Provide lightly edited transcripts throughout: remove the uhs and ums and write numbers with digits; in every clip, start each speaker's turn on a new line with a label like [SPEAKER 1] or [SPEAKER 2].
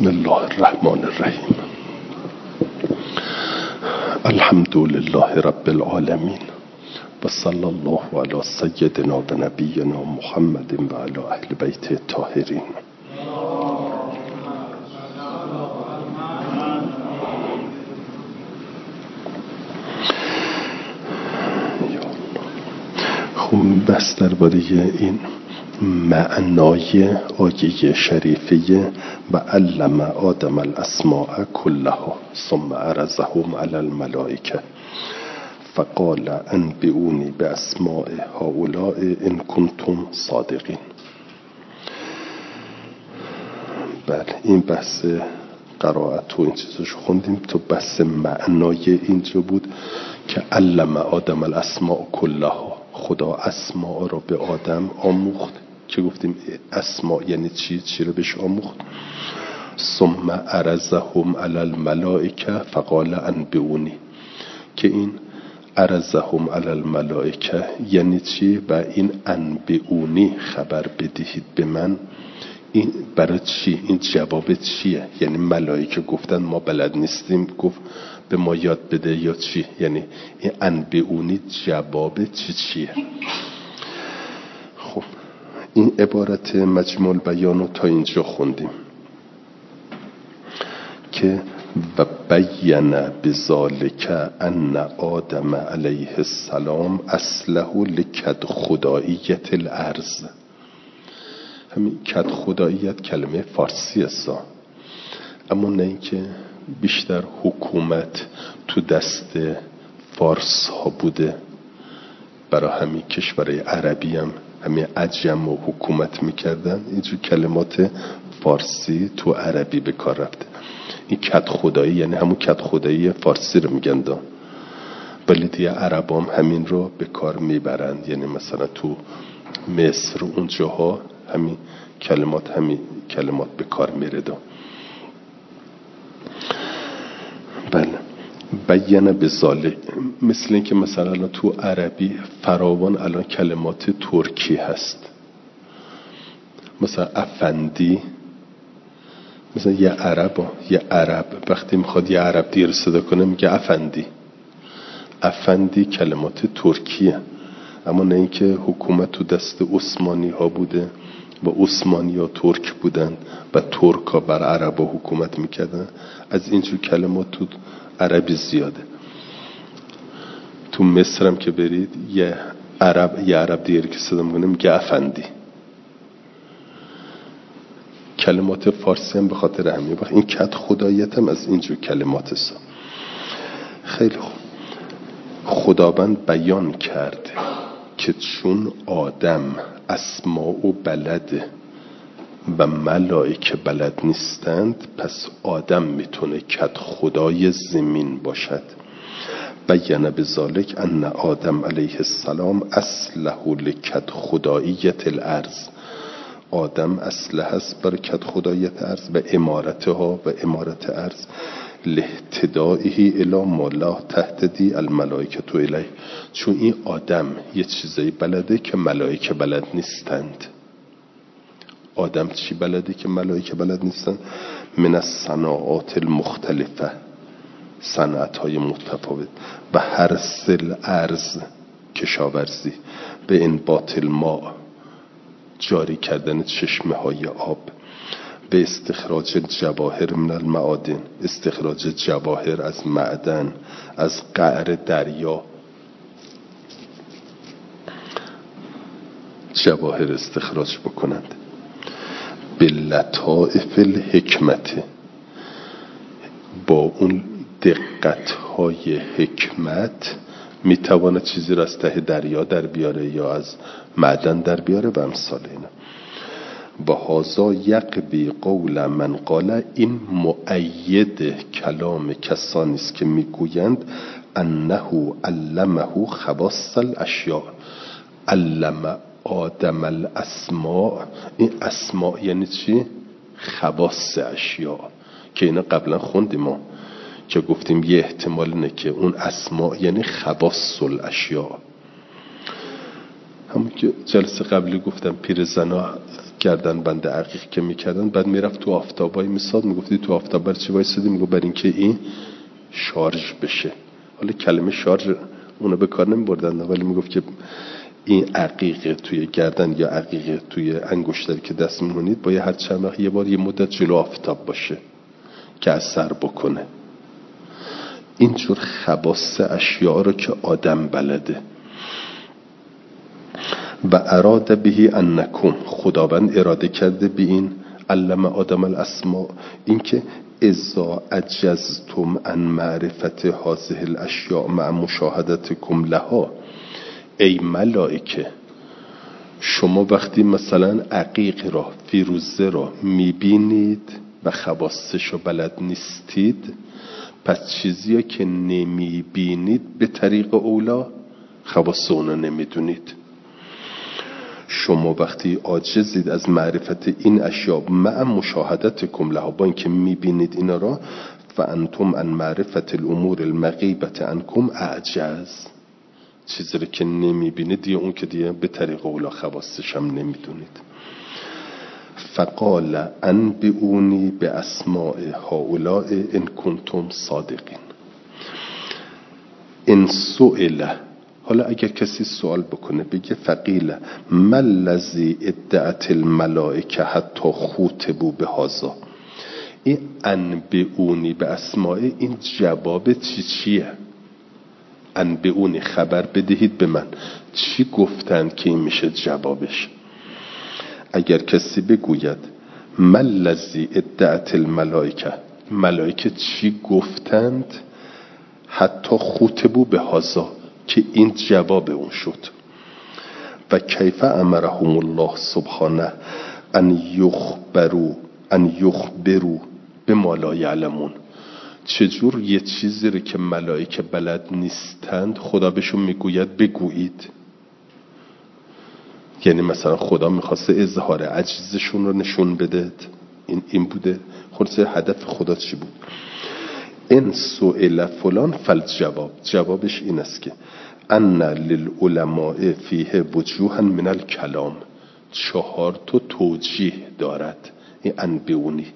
[SPEAKER 1] بسم الله الرحمن الرحیم. الحمد لله رب العالمین و صلی الله علی سیدنا و نبینا محمد و علی اهل بیت الطاهرین. خب بس درباره این معنای آیه شریفه و علم آدم الاسماء کلها ثم عرضهم علی الملائکه فقال انبئونی باسماء هؤلاء ان کنتم صادقین. بله، این بحث قرائت و این چیزاشو خوندیم. تو بحث معنای اینجا بود که علم آدم الاسماء کلها، خدا اسماء را به آدم آموخت. که گفتیم اسماء یعنی چی رو بهش آموخت؟ ثم عرضهم علی الملائکه فقال انبئونی، که این عرضهم علی الملائکه یعنی چی و این انبئونی خبر بدهید به من، این برای چی؟ این جواب چیه؟ یعنی ملائکه گفتن ما بلد نیستیم، گفت به ما یاد بده یا چی؟ یعنی این انبئونی جواب چیه؟ خب این عبارت مجموع البیان رو تا اینجا خوندیم که و بین بذالک ان آدم علیه السلام اصله لکد خداییت الارض. همین کد خداییت کلمه فارسی است، اما نه اینکه بیشتر حکومت تو دست فارس ها بوده. برای همین کشورهای عربی هم همین عجم و حکومت میکردن، اینجور کلمات فارسی تو عربی به کار رفته. این کد خدایی یعنی همون کد خدایی فارسی رو میگن دا، ولی دیگه عرب هم همین رو به کار میبرند. یعنی مثلا تو مصر اونجاها همین کلمات به کار میره دا. بله، بیان بذالک، مثل این که مثلا تو عربی فراوان الان کلمات ترکی هست. مثلا افندی، مثلا یه عرب وقتی میخواد یه عرب دیر صدا کنه میگه افندی کلمات ترکیه. اما نه اینکه حکومت تو دست عثمانی ها بوده و عثمانی ها ترک بودن و ترک ها بر عرب ها حکومت میکردن. از اینجور کلمات تو عربی زیاده. تو مصر هم که برید یه عرب دیگه که صدا میکنه میگه افندی. کلمات فارسی هم به خاطر همین این کد خدایت هم از اینجور کلمات است. خیلی خوب، خداوند بیان کرده که چون آدم اسماء و بلده و ملائکه بلد نیستند، پس آدم میتونه کد خدای زمین باشد. بیان بذالک ان آدم علیه السلام اصله لکد خداییت الارض. آدم اصله هست برای کد خداییت ارض و امارتها و امارت ارض لاهتدائه الی ما لا تهتدی الملائکه الیه. چون این آدم یه چیزایی بلده که ملائکه بلد نیستند. آدم چی بلده که ملائکه بلد نیستند؟ من الصناعات المختلفه، صنعت های متفاوت، و حرث الارض کشاورزی، به انبات الماء جاری کردن چشمه های آب، به استخراج جواهر من المعادن، استخراج جواهر از معدن، از قعر دریا جواهر استخراج بکنند، به لطائف الحکمت، با اون دقت های حکمت میتواند چیزی را از ته دریا در بیاره یا از معدن در بیاره و امثال اینا. و هازا یقبی قول من قال، این مؤید کلام کسانی است که میگویند انه علمه خواص الاشیاء. علم آدم الاسماء، این اسماء یعنی چی؟ خواص اشیاء، که اینا قبلا خوندیم ما که گفتیم یه احتمال اینه که اون اسماء یعنی خواص الاشیاء. همون که جلسه قبلی گفتم پیرزنا گردن بند عقیق که میکردن، بعد میرفت تو آفتابای میساد، میگفتی تو آفتاب برای چی وایسادی؟ میگفت برای اینکه این شارژ بشه. حالا کلمه شارژ اونو به کار نمیبردن، ولی میگفت که این عقیقه توی گردن یا عقیقه توی انگشتری که دست میمونید باید هر چند وقت یه بار یه مدت جلو آفتاب باشه که اثر بکنه. اینجور خواص اشیاء رو که آدم بلده. و اراد بهی انکم، خداوند اراده کرده به این علم آدم الاسماء، این که اذا عجزتم عن معرفت هذه الاشیاء مع مشاهدتکم لها، ای ملائکه شما وقتی مثلا عقیق را، فیروزه را میبینید و خواصش رو بلد نیستید، پس چیزی که نمیبینید به طریق اولا خواص اونو نمیدونید. شما وقتی عاجزید از معرفت این اشیاء مع مشاهدتکم لها، با اینکه میبینید اینا را، فانتم عن معرفت الامور المغیبة عنکم اعجز، چیزی رو که نمیبینید دیگه اون که دیگه به طریق اولا خواصش هم نمیدونید. فقال انبئونی باسماء هؤلاء ان کنتم صادقین. ان سئل، حالا اگر کسی سوال بکنه بگه فقیل ما الذی ادعت الملائکه حتی خوتبوا بهذا، این انبئونی باسماء، این جواب چیه؟ انبئونی، خبر بدهید به من چی گفتند که این میشه جوابش. اگر کسی بگوید ما الذی ادعت الملائکه، ملائکه چی گفتند، حتی خوتبوا بهذا، که این جواب اون شد. و کیف امرهم الله سبحانه ان یخبروا بما لا یعلمون، چجور یه چیزی رو که ملائکه بلد نیستند خدا بهشون میگوید بگویید. یعنی مثلا خدا میخواسته اظهار عجزشون رو نشون بده، این بوده. خلاصه هدف خدا چی بود؟ ان سئل فلان فالجواب، جوابش این است که ان للعلماء فیه وجوها من الکلام، 4 توجیه دارد این انبئونی.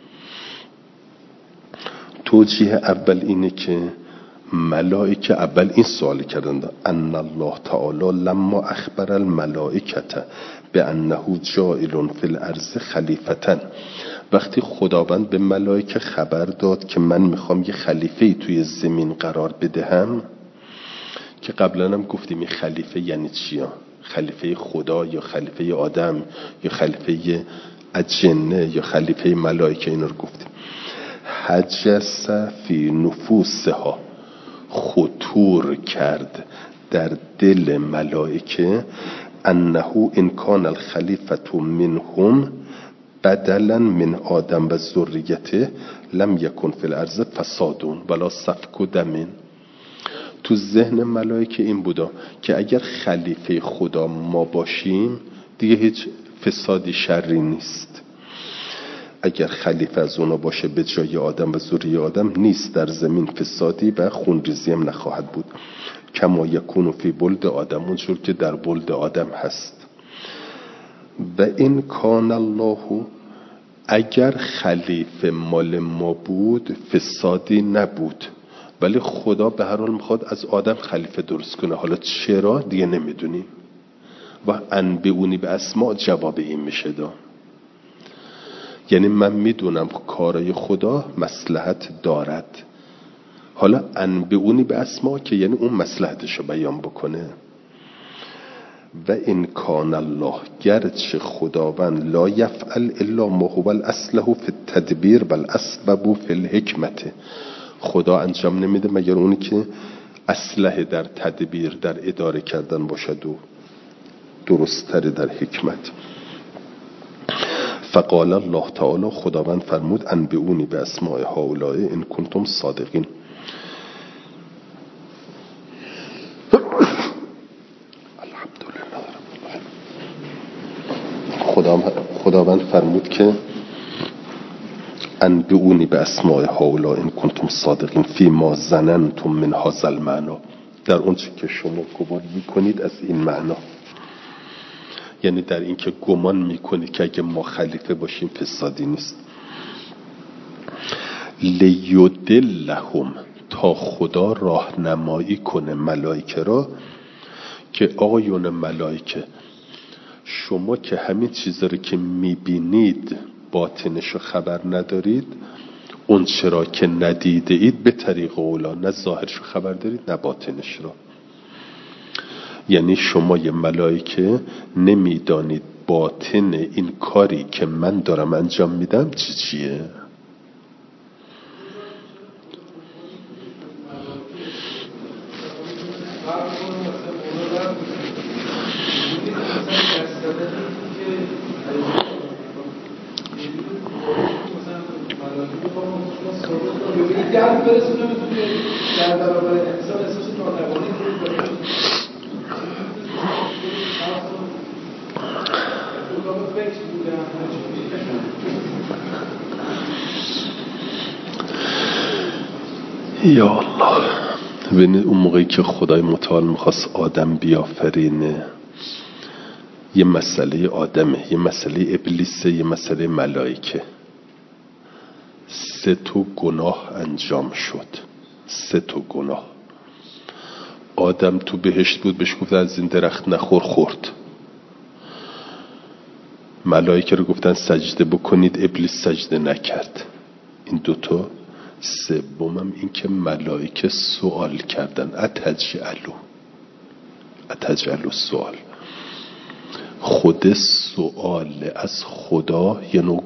[SPEAKER 1] توجیه اول اینه که ملائکه اول این سوال کردند ان الله تعالی لما اخبر الملائکه بانه جاعل فی الارض خلیفة، وقتی خداوند به ملائکه خبر داد که من میخوام یه خلیفه توی زمین قرار بدهم، که قبلا هم گفتیم این خلیفه یعنی چی؟ خلیفه خدا یا خلیفه آدم یا خلیفه اجنه یا خلیفه ملائکه، این رو گفتیم. حجس فی نفوسها، خطور کرد در دل ملائکه، انه ان کان الخلیفة منهم بدلا من آدم و ذریته لم یکن فی الارض فساد ولا سفک دم. تو ذهن ملائکه این بودا که اگر خلیفه خدا ما باشیم دیگه هیچ فسادی شری نیست. اگر خلیفه از اونا باشه به جای آدم و ذریه آدم، نیست در زمین فسادی و خونریزی هم نخواهد بود. کما یکون فی بلد آدم، اونجور که در بلد آدم هست. و این کان الله، اگر خلیفه مال ما بود فسادی نبود، ولی خدا به هر حال میخواد از آدم خلیفه درست کنه. حالا چرا دیگه نمیدونیم. و انبئونی باسماء جواب این میشه دا. یعنی من میدونم کارای خدا مصلحت دارد، حالا انبئونی باسماء که یعنی اون مصلحتشو بیان بکنه. و این کان الله، گرچه خداوند لا یفعل الا ما هو الاصلح فی التدبیر بل اسبب فی الحکمت، خدا انجام نمیده مگر اونی که اصلح در تدبیر، در اداره کردن باشد و درست‌تر در حکمت. فقال الله تعالی، خداوند فرمود انبئونی باسماء هؤلاء ان کنتم صادقین. خداوند فرمود که انبئونی باسماء هؤلاء ان کنتم صادقین فی ما ظننتم من هذا المعنی، در اون چه که شما گمان میکنید از این معنا. یعنی در این که گمان میکنید که اگه ما خلیفه باشیم فسادی نیست. لیدلهم، تا خدا راهنمایی کنه ملائکه را که آقایون ملائکه شما که همین چیزا رو که میبینید باطنشو خبر ندارید، اون چرا که ندیده اید به طریق اولا، نه ظاهرشو خبر دارید نه باطنش را. یعنی شما یه ملائکه نمیدانید باطن این کاری که من دارم انجام میدم چیه. یا الله. ببینید اون موقعی که خدای متعال میخواست آدم بیافرینه، یه مسئله آدمه، یه مسئله ابلیسه، یه مسئله ملائکه. 3 گناه انجام شد. 3 گناه. آدم تو بهشت بود، بهش گفت از این درخت نخور، خورد. ملائکه رو گفتن سجده بکنید، ابلیس سجده نکرد. این 2. سومم این که ملائکه سوال کردن، اتجعلوا سوال. خود سوال از خدا یه نوع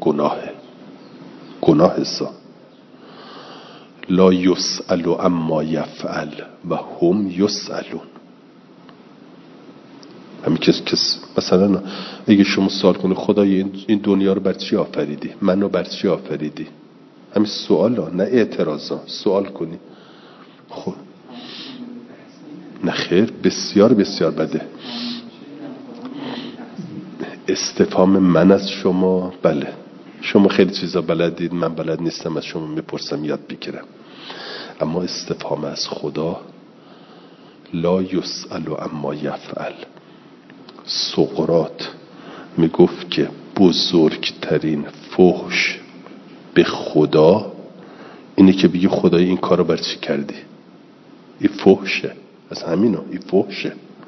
[SPEAKER 1] گناه سا. لا یسأل اما یفعل و هم یسألون. همین که مثلا اگه شما سوال کنی خدای این دنیا رو بر چی آفریدی، منو بر چی آفریدی، همین سوال ها، نه اعتراض ها. سوال کنی. خب نه خیر، بسیار بسیار بده. استفهام من از شما، بله شما خیلی چیزا بلدید، من بلد نیستم، از شما میپرسم یاد بگیرم. اما استفهام از خدا لا یسأل اما یفعل. سقراط میگفت که بزرگترین فحش به خدا اینه که بگی خدای این کارو بر چی کردی. این فحشه، از همینو، این فحشه.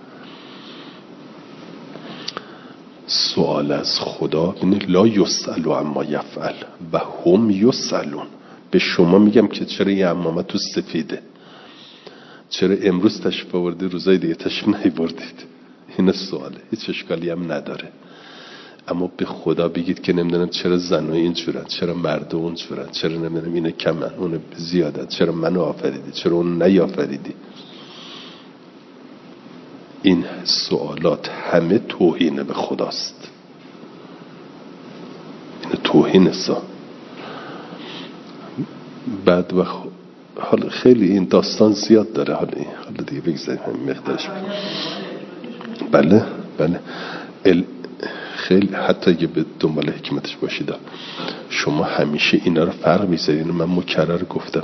[SPEAKER 1] سوال از خدا اینه لا یسأل اما یفعل و هم یسألون. به شما میگم که چرا یه عمامه تو سفیده، چرا امروز تشریف آوردید روزای دیگه تشریف نیاوردید. این سواله، هیچ اشکالی هم نداره. اما به خدا بگید که نمیدونم چرا زنها اینجورن، چرا مردا اونجورن، چرا نمیدونم اینه کمن اون زیادن، چرا منو آفریدی، چرا اون نیافریدی. این سوالات همه توهین به خداست. این توهین است. بعد و حالا خیلی این داستان زیاد داره. حالا دیگه بگذاریم همین مقدارش. بله خیلی، حتی اگه به دنبال حکمتش باشید شما همیشه اینا رو فرق میذارین. من مکرر گفتم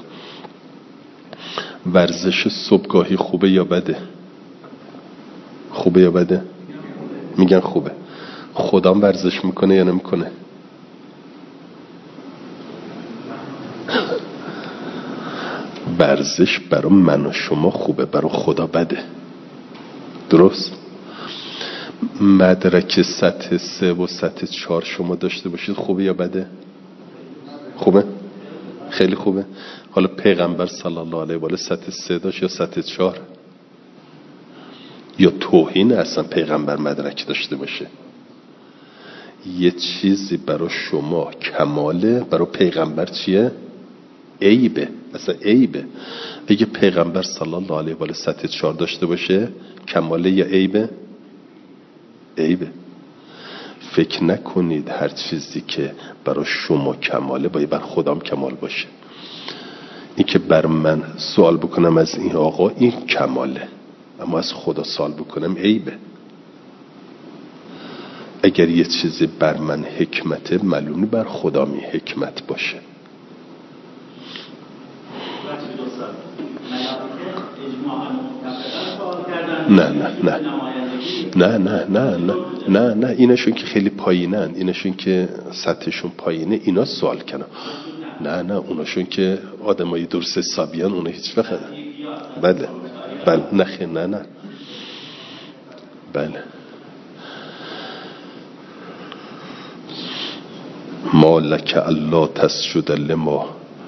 [SPEAKER 1] ورزش صبحگاهی خوبه یا بده؟ خوبه یا بده؟ میگن خوبه. خدا ورزش میکنه یا نمیکنه؟ ورزش برای من و شما خوبه، برای خدا بده. درست؟ مدرک سطح 3 و سطح 4 شما داشته باشید خوبه یا بده؟ خوبه؟ خیلی خوبه. حالا پیغمبر صلی الله علیه و آله سطح 3 داشت یا سطح 4؟ یا توهین اصلا پیغمبر مدرک داشته باشه؟ یه چیزی برای شما کماله، برای پیغمبر چیه؟ عیبه. اصلا عیبه. اگه پیغمبر صلی الله علیه و آله سطح 4 داشته باشه کماله یا عیبه؟ عیبه. فکر نکنید هر چیزی که برای شما کماله باید بر خودم کمال باشه. این که بر من سوال بکنم از این آقا این کماله، اما از خدا سوال بکنم عیبه. اگر یه چیزی بر من حکمته معلومه بر خدا می حکمت باشه. نه نه ایناشون که خیلی پایینن، ایناشون که سطحشون پایینه اینا سوال کنن. نه اوناشون که آدمای درست حسابیان اونا هیچ وقت. بله نخیر نه بله. ما لک الا تسجد لما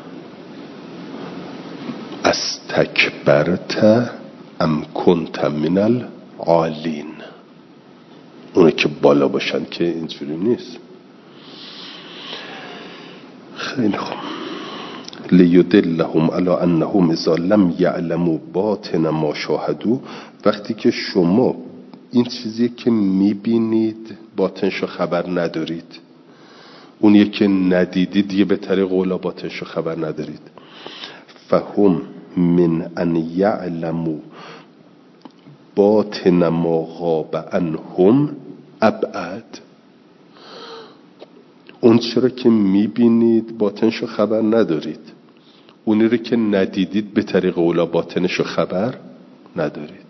[SPEAKER 1] استکبرت ام کنت من العالین. اونه که بالا باشن که اینجوری نیست. خیلی خوب. لیدلهم علی انهم اذا لم یعلموا باطن ما شاهدوا. وقتی که شما این چیزی که میبینید باطنشو خبر ندارید، اونیه که ندیدید دیگه به طریق اولا باطنشو خبر ندارید. فهم من ان یعلموا باطن ما غاب عنهم ابعد. اون چرا که میبینید باطنشو خبر ندارید، اونی رو که ندیدید به طریق اولا باطنشو خبر ندارید.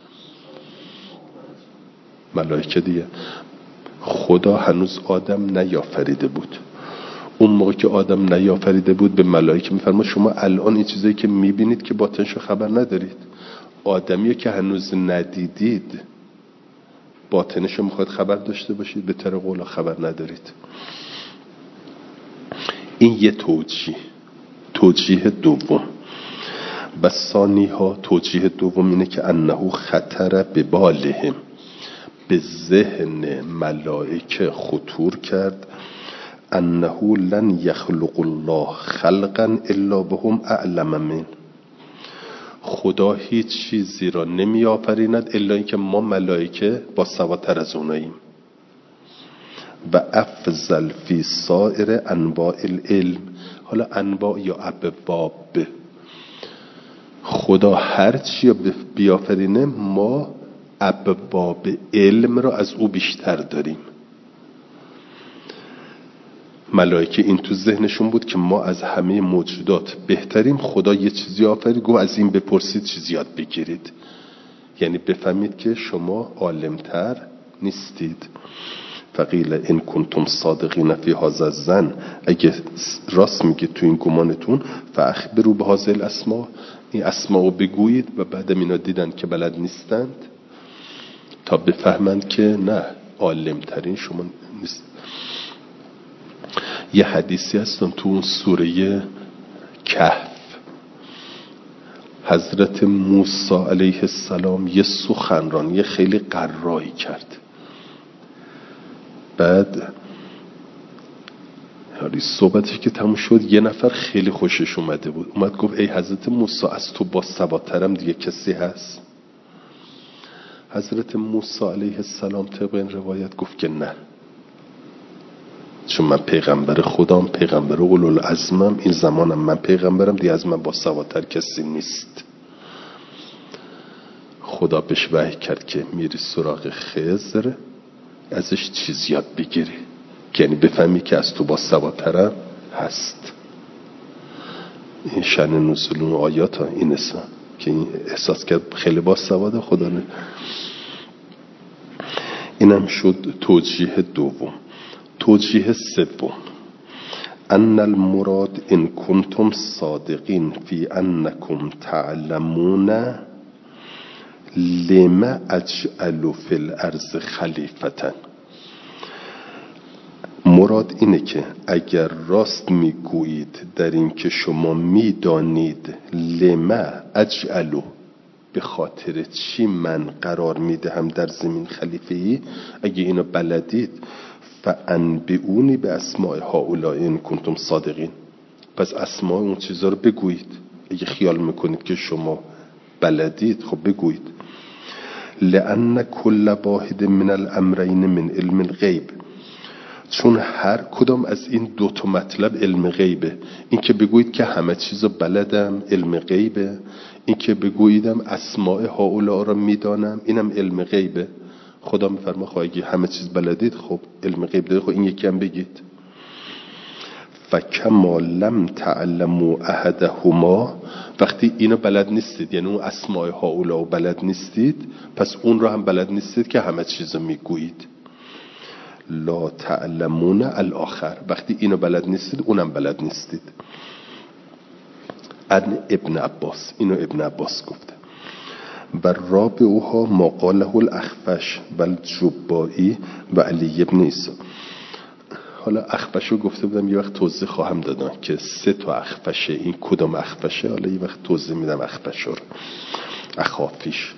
[SPEAKER 1] ملائکه دیگه خدا هنوز آدم نیافریده بود. اون موقع که آدم نیافریده بود به ملائکه میفرما شما الان این چیزایی که میبینید که باطنشو خبر ندارید. آدمیه که هنوز ندیدید باطنشو میخواد خبر داشته باشید، به طریق اولا خبر ندارید. این یه توجیه دوم. و ثانی ها توجیه دوم اینه که انه خطر به بالهم، به ذهن ملائکه خطور کرد انه لن یخلق الله خلقا الا بهم اعلم من. خدا هیچ چیزی را نمی آفریند الا اینکه ما ملائکه با سوادتر از اوناییم. و افضل فی سائر انواع العلم. حالا انواع یا ابواب، خدا هر چی بیافرینه ما ابواب علم را از او بیشتر داریم. ملائکه این تو ذهنشون بود که ما از همه موجودات بهتریم. خدا یه چیزی آفرید گو از این بپرسید چیزی یاد بگیرید، یعنی بفهمید که شما عالمتر نیستید. فقیل ان کنتم صادقین فی هذا الظن، اگه راست میگید تو این گمانتون فاخبروا بهذه الاسماء، این اسماء رو بگویید. و بعد اینا دیدن که بلد نیستند تا بفهمند که نه عالمترین شما نیست. یه حدیثی هستن تو اون سوره کهف، حضرت موسی علیه السلام یه سخنرانی یه خیلی قرایی کرد. بعد صحبتش که تموم شد یه نفر خیلی خوشش اومده بود، اومد گفت ای حضرت موسی از تو با سوادترم دیگه کسی هست؟ حضرت موسی علیه السلام طبق این روایت گفت که نه، چون من پیغمبر خدام، پیغمبر اولوالعزمم، این زمانم من پیغمبرم، دیگه از من با سوادتر کسی نیست. خدا بهش وحی کرد که میری سراغ خضر ازش چیز یاد بگیری، یعنی بفهمی که از تو با سوادترم هست. این شأن نزول اون آیات ها این اصلا که این احساس کرد خیلی با سواده خدا نه. اینم شد توجیه دوم. توجیه سوم ان المراد ان کنتم صادقین فی انکم تعلمون لما اجعل فی الارض خلیفتن. مراد اینه که اگر راست میگویید در این که شما میدانید لما اجعلو، به خاطر چی من قرار میدهم در زمین خلیفه‌ای، اگه اینو بلدید فانبئونی به اسماء هؤلاء ان کنتم صادقین، پس اسماء اون چیزا رو بگویید. اگه خیال میکنید که شما بلدید خب بگویید. لأن كل واحد من الامرین من علم الغیب، چون هر کدام از این دو تا مطلب علم غیبه. این که بگویید که همه چیزو بلدم علم غیبه، این که بگوییدم اسماء هؤلاء را میدانم اینم علم غیبه. خدا میفرما خب اگه همه چیز بلدید خب علم غیب داره، خب این یکی هم بگید. فکما لم تعلموا احدهما، وقتی اینو بلد نیستید یعنی اون اسماء هؤلاء بلد نیستید، پس اون را هم بلد نیستید که همه چیزو میگویید. لا تعلمون الاخر، وقتی اینو بلد نیستید اونم بلد نیستید. ان ابن عباس، اینو ابن عباس گفته. و رابعها ما قاله الاخفش و الجبائی و علی ابن عیسی. حالا اخفشو گفته بودم یه وقت توضیح خواهم دادن که 3 تا اخفشه، این کدوم اخفشه، حالا یه وقت توضیح میدم اخفش رو، اخافیش.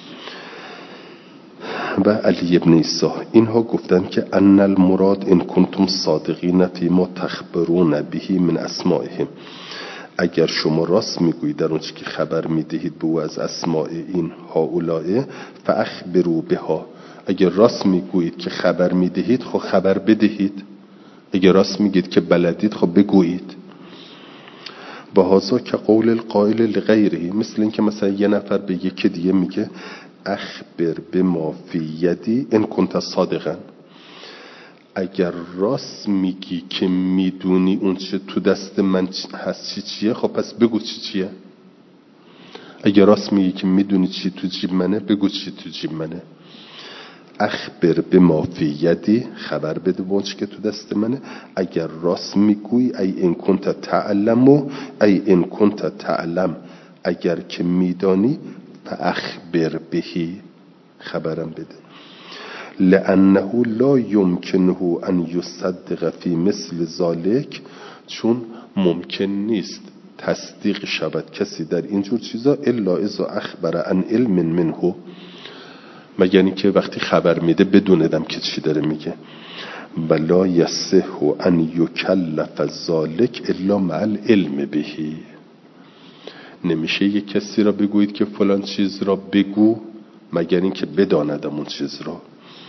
[SPEAKER 1] و علی ابن عیسی اینها گفتن که ان المراد ان کنتم صادقین فی ما تخبرون به من اسمائهم، اگر شما راست میگویید در اون چیزی که خبر میدهید به او از اسماء این هؤلاء فاخبروا بها، اگر راست میگویید که خبر میدهید خب خبر بدهید، اگر راست میگید که بلدید خب بگویید. و هذا که قول القائل لغیره، مثل این که مثلا یه نفر به یکی دیگه میگه اخبر بما فی یدی ان کنت صادقا، اگر راست میگی که میدونی اون چه تو دست من هست چیه، خب پس بگو چیه. اگر راست میگی که میدونی چی تو جیب منه، بگو چی تو جیب منه. اخبر بما فی یدی، خبر بده اون چه که تو دست منه. اگر راست میگویی ای ان کنت تعلم، ای ان کنت تعلم، اگر که میدانی فاخبر بهی، خبرم بده. لانه لا یمکنه ان یصدق فی مثل ذلک، چون ممکن نیست تصدیق شود کسی در اینجور چیزا الا اذا اخبر عن علم منه، مگر اینکه وقتی خبر میده بدوندم که چی داره میگه. ولا یصح ان یکلف ذلک الا مع العلم بهی، نمیشه یک کسی را بگویید که فلان چیز را بگو مگر اینکه بداندم اون چیز را.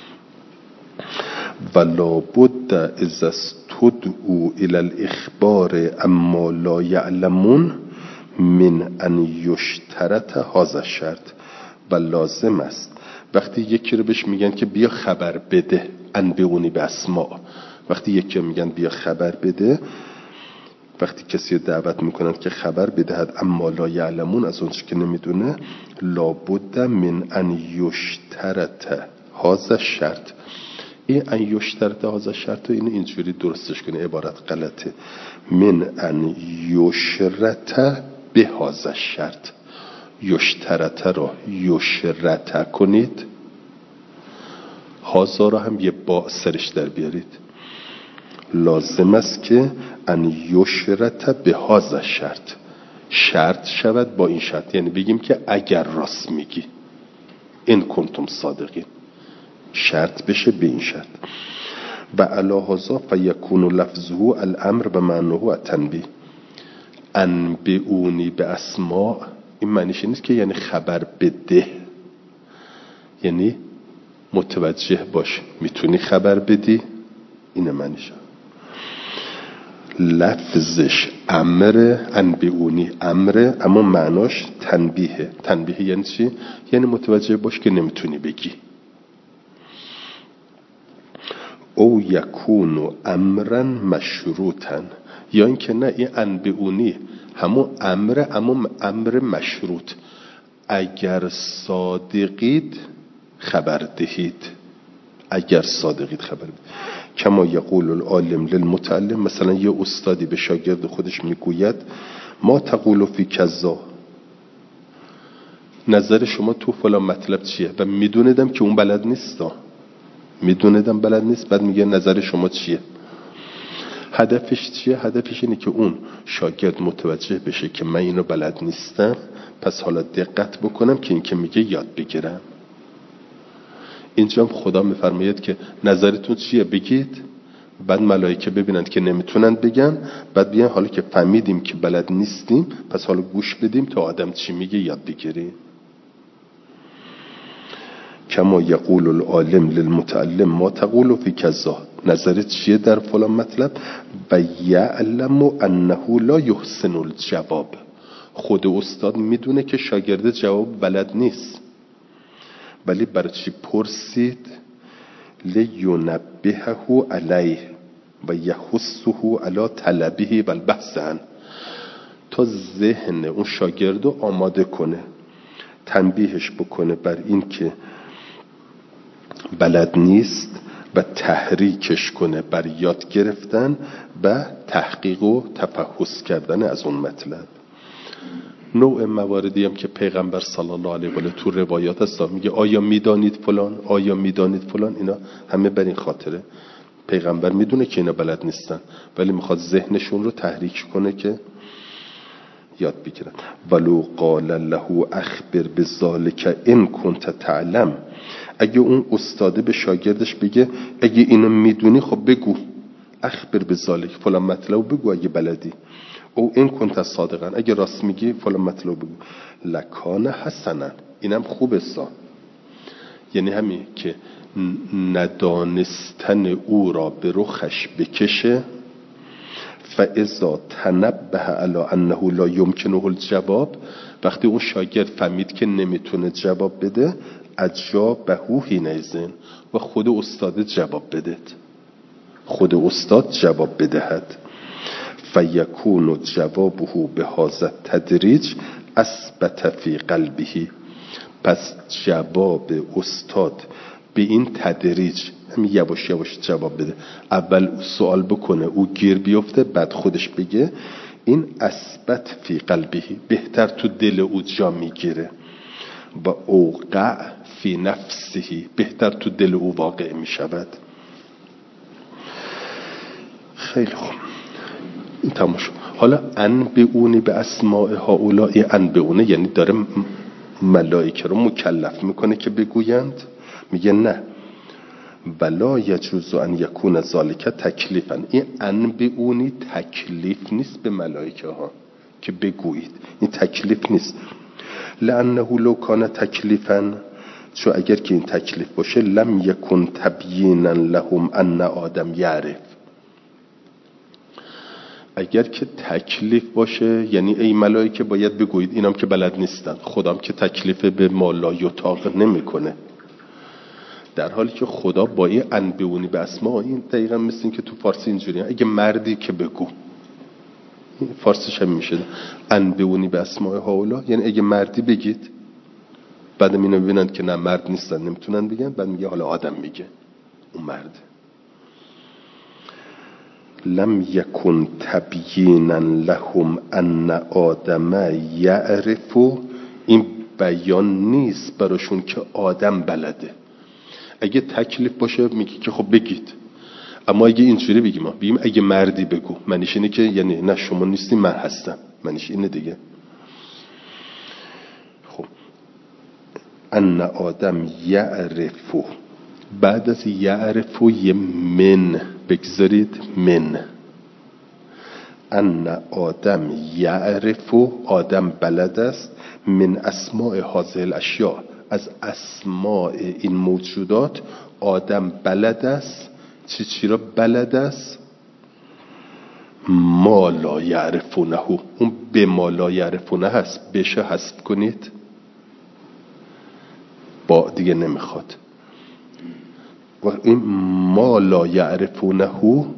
[SPEAKER 1] ولا بد اذا استدعوا الى الاخبار اما لا یعلمون من ان یشترط هذا الشرط، و لازم است وقتی یکی رو بهش میگن که بیا خبر بده، انبئونی به اسماء، وقتی یکی رو میگن بیا خبر بده، وقتی کسی رو دعوت میکنن که خبر بدهد اما لا یعلمون، از اون چی که نمیدونه، لابد من ان یشترط هذا الشرط، این ان یشترط هذا الشرط، این اینجوری درستش کنه، عبارت غلطه. من ان یشرط به هذا الشرط، یشترط را یشرط کنید، هازا را هم یه با سرش در بیارید. لازم است که ان یشرط به هذا الشرط، شرط شود با این شرط، یعنی بگیم که اگر راست میگی، ان کنتم صادقین، شرط بشه به این شرط. و علی هذا فیکون لفظه الامر و معناه التنبیه. انبئونی به اسماء، این معنیش نیست که یعنی خبر بده، یعنی متوجه باش میتونی خبر بدی، اینه معنیش. لفظش امر، انبئونی امر، اما معناش تنبیه. تنبیه یعنی چی؟ یعنی متوجه باش که نمیتونی بگی. او یکون امرا مشروطا، یا اینکه نه، این انبئونی همون امر، اما امر مشروط، اگر صادقید خبر دهید، اگر صادقید خبر دهید. کما یقول العالم للمتعلم، مثلا یه استادی به شاگرد خودش میگوید ما تقول فی کذا، نظر شما تو فلان مطلب چیه، و میدوندم که اون بلد نیستا، میدوندم بلد نیست، بعد میگه نظر شما چیه. هدفش چیه؟ هدفش اینه که اون شاگرد متوجه بشه که من اینو بلد نیستم، پس حالا دقت بکنم که این که میگه یاد بگیرم. اینجا هم خدا میفرماید که نظرتون چیه بگید، بعد ملائکه ببینند که نمیتونن بگن، بعد بیان حالا که فهمیدیم که بلد نیستیم، پس حالا گوش بدیم تا آدم چی میگه یاد بگیریم. کما یقول العالم للمتعلم ما تقول فی کذا، نظرت چیه در فلان مطلب. و یعلم انه لا یحسن الجواب، خود استاد میدونه که شاگرد جواب بلد نیست، ولی برای چی پرسید؟ لینبهه علیه و یحثه علی طلبه و البحث عنه، تا ذهن اون شاگردو آماده کنه، تنبیهش بکنه بر این که بلد نیست و تحریکش کنه بر یاد گرفتن و تحقیق و تفحص کردن از اون مطلب. نوع مواردی هم که پیغمبر صلی الله علیه و آله تو روایات هست میگه آیا میدانید فلان، آیا میدانید فلان، اینا همه بر این خاطره. پیغمبر میدونه که اینا بلد نیستن ولی میخواد ذهنشون رو تحریک کنه که یاد بگیرن. ولو قال له اخبر بذلک ان کنت تعلم، اگه اون استاده به شاگردش بگه اگه اینو میدونی خب بگو، اخبر بذلک فلان مطلب بگو اگه بلدی، او این کنت صادقا اگه راست میگی فلان مطلب بگو، لکان حسنا، اینم خوبه سا، یعنی همین که ندانستن او را به رخش بکشه. فاذا تنبه علی انه لا یمکنه الجواب، وقتی اون شاگرد فهمید که نمیتونه جواب بده، اجابه حینئذ، و خود استاد جواب بدهد، خود استاد جواب بدهد. فیکون جوابه بهذا التدریج اثبت فی قلبه، پس جواب استاد به این تدریج، همین یواش یواش جواب بده، اول سوال بکنه او گیر بیفته بعد خودش بگه، این اثبت فی قلبه، بهتر تو دل او جا میگیره، و اوقع فی نفسه، بهتر تو دل او واقع میشود. خیلی خوب، این تمام شد. حالا انبئونی به اسماء هؤلاء، انبئونه یعنی داره ملائکه رو مکلف میکنه که بگویند، میگه نه، ولا یجوز ان یکون ذالک تکلیفا، این انبئونی تکلیف نیست به ملائکه ها که بگویید، این تکلیف نیست. لانه لو کان تکلیفا، چون اگر که این تکلیف باشه، لم یکن تبیینا لهم ان آدم یعرف، اگر که تکلیف باشه یعنی ای ملائکه باید بگویید، اینام که بلد نیستن، خودم که تکلیف به ما لا یطاق نمیکنه، در حالی که خدا با این انبئونی به اسماء، این دقیقا مثل این که تو فارسی اینجوریه، اگه مردی که بگو، فارسیش هم میشه انبئونی به اسماء هؤلاء، یعنی اگه مردی بگید، بعد اینو ببینن که نه مرد نیستن نمیتونن بگن، بعد میگه حالا آدم میگه اون مرد. لم یکن تبیینا لهم ان آدم یعرف، این بیان نیست براشون که آدم بلده. اگه تکلیف باشه میگه که خب بگید، اما اگه اینجوری بگیم اگه مردی بگو، معنیش اینه که یعنی نه شما نیستی من هستم، معنیش اینه دیگه. خب ان آدم یعرف، بعد از یعرف یه من بگذارید، من ان آدم یعرف، آدم بلد است، من اسماء هذه الاشیاء، از اسماء این موجودات آدم بلد است. چی را بلد است؟ ما لا یعرفونه، اون به ما لا یعرفونه هست، بشه حذف کنید، با دیگه نمیخواد. و این ما لا یعرفونه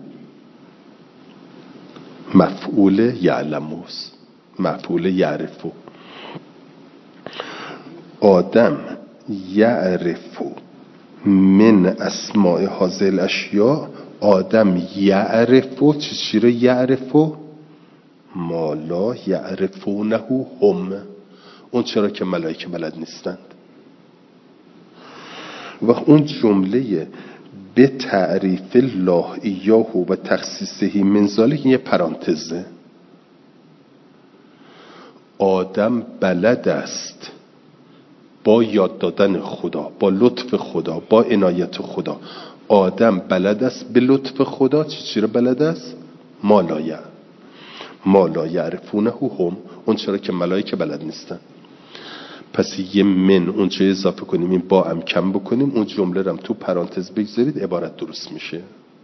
[SPEAKER 1] مفعول یعلموس، مفعول یعرفو. آدم یعرف من اسماء هذه الاشیاء، آدم یعرف چی رو یعرف؟ ما لا یعرفونه هم، اون چرا که ملائکه بلد نیستند. و اون جمله به تعریف الله ایاه و تخصیصه من ذلک، یه پرانتزه، آدم بلد است با یاد دادن خدا، با لطف خدا، با عنایت خدا، آدم بلد است به لطف خدا چی رو بلد است؟ ما لا یعرفونه هم، اون چرا که ملائکه بلد نیستن. پس یه من اونجا اضافه کنیم، این با هم کم بکنیم، اون جمله رو هم تو پرانتز بگذارید، عبارت درست میشه.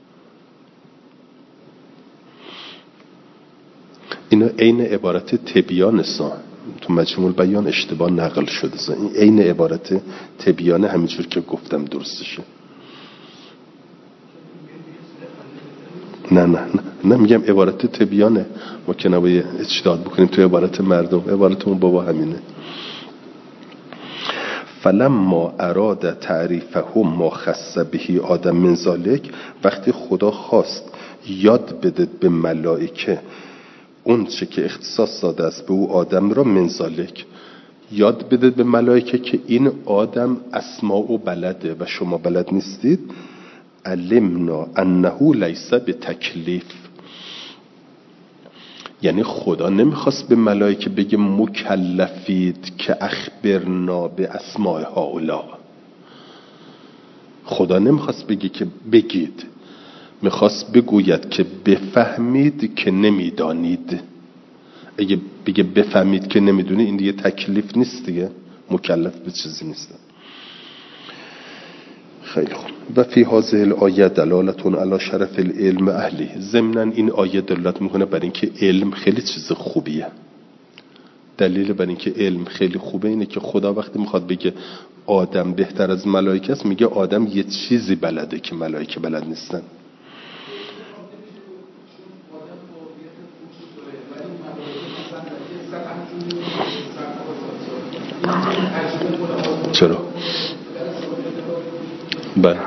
[SPEAKER 1] اینا عین عبارت تبیان تو مجموع بیان اشتباه نقل شده، این عین عبارت تبیان همینجور که گفتم درستشه. نه میگم عبارت تبیانه، ما که نباید اجتهاد بکنیم تو عبارت مردم، عبارتمون بابا همینه. فلما اراد تعریفه ما خص به آدم من ذلک، وقتی خدا خواست یاد بده به ملائکه اون چه که اختصاص داده است به او آدم را، من ذلک یاد بده به ملائکه که این آدم اسماء و بلده و شما بلد نیستید، علمنا انه لیس بتکلیف. یعنی خدا نمیخواست به ملائکه بگه مکلفید که اخبرنا به اسماء هؤلاء. خدا نمیخواست بگه که بگید، میخواست بگوید که بفهمید که نمیدانید. اگه بگه بفهمید که نمیدونی، این دیگه تکلیف نیست، دیگه مکلف به چیزی نیست. خیلی خوب. و فی هذه الآیه دلالتون علی شرف العلم اهلی. ضمناً این آیه دلالت میکنه بر اینکه علم خیلی چیز خوبیه. دلیل بر اینکه علم خیلی خوبه اینه که خدا وقتی میخواد بگه آدم بهتر از ملائکه است، میگه آدم یه چیزی بلده که ملائکه بلد نیستن. چرا؟ بله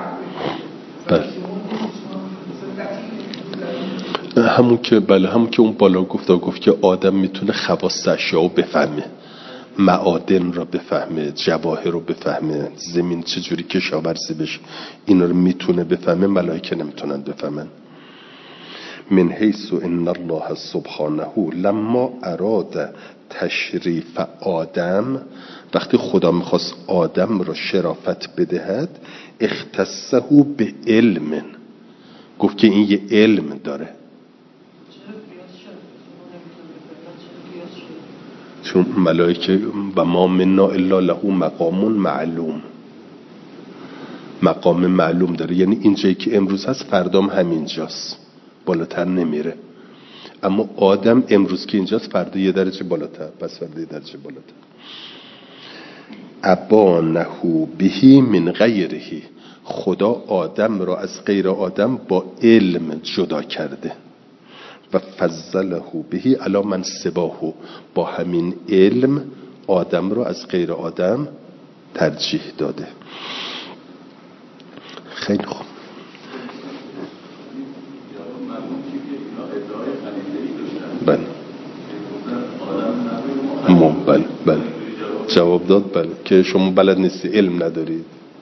[SPEAKER 1] همون که اون بالا گفت که آدم میتونه خواص اشیاء رو بفهمه، معادن رو بفهمه، جواهر رو بفهمه، زمین چجوری کشاورزی بشه، اینا رو میتونه بفهمه، ملائکه نمیتونن بفهمن. من حیث ان الله سبحانه لما اراد تشریف آدم، وقتی خدا میخواست آدم را شرافت بدهد، اختصه به علم، گفت که این یه علم داره. چون ملائکه و ما منا الا له مقام معلوم، مقام معلوم داره. یعنی اینجایی که امروز هست فردام همینجاست، بالاتر نمیره. اما آدم امروز که اینجاست، فردا یه درجه بالاتر، پس فردا یه درجه بالاتر. ابانه بهی من غیره، خدا آدم را از غیر آدم با علم جدا کرده. و فضله بهی علی من سواه، با همین علم آدم را از غیر آدم ترجیح داده. خیلی خوب. بله جواب داد بله، که شما بلد نیستی، علم ندارید.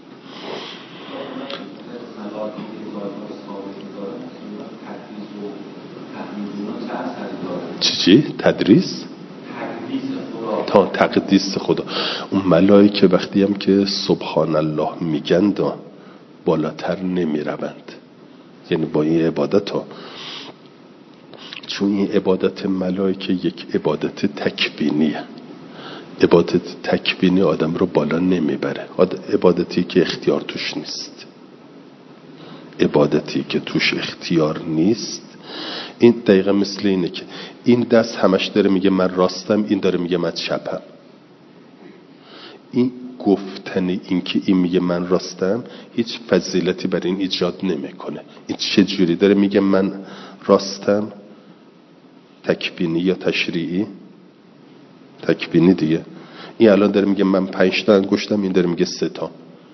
[SPEAKER 1] چی؟ تدریس؟ تا تقدیس خدا. اون ملائکه وقتی هم که سبحان الله میگن بالاتر نمیروند، یعنی با این عبادت ها، چون این عبادت ملائکه یک عبادت تکوینیه. عبادت تکوینی آدم رو بالا نمیبره. عبادتی که اختیار توش نیست، عبادتی که توش اختیار نیست، این دقیقا مثل اینه که این دست همش داره میگه من راستم، این داره میگه من چپم. این گفتن این که این میگه من راستم هیچ فضیلتی برای این ایجاد نمیکنه. این چه جوری داره میگه من راستم؟ تکوینی یا تشریعی؟ تکوینی دیگه. این الان داره میگه من 5 تا انگشتم، این داره میگه 3 تا.